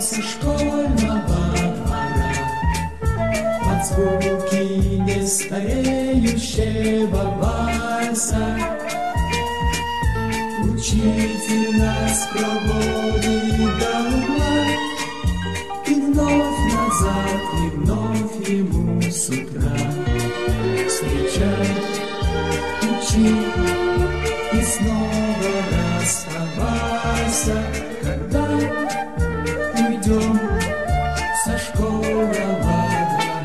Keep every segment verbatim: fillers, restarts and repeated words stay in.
со школьного двора под звуки нестареющего вальса. Учитель нас проводит до угла, и вновь назад, и вновь ему с утра встречать, учить и снова расставайся, когда уйдем со школьного двора.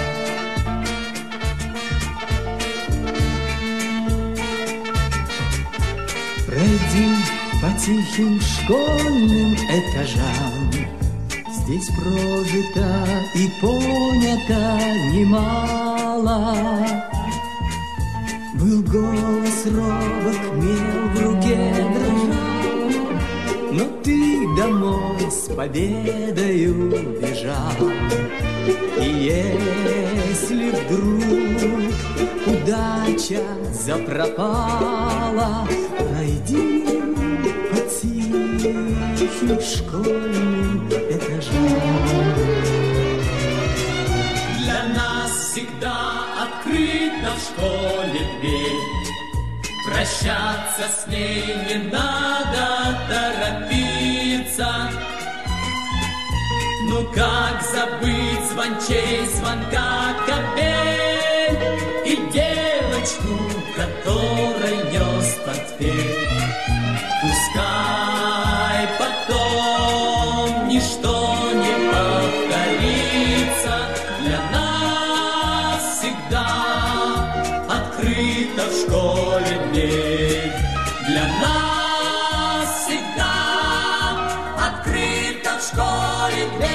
Пройди по тихим школьным этажам, здесь прожито и понято немало. Был голос робок, мел в руке дрожал, но ты домой с победою бежал. И если вдруг удача запропала, пройди по тихим школьным этажам. Для нас всегда открыта в школе дверь, прощаться с ней не надо торопиться. Ну как забыть звончей звонка капель и девочку, которой нес портфель? Пускай потом ничто не повторится, для нас всегда открыта в школе дверь. Для нас всегда открыта в школе дверь.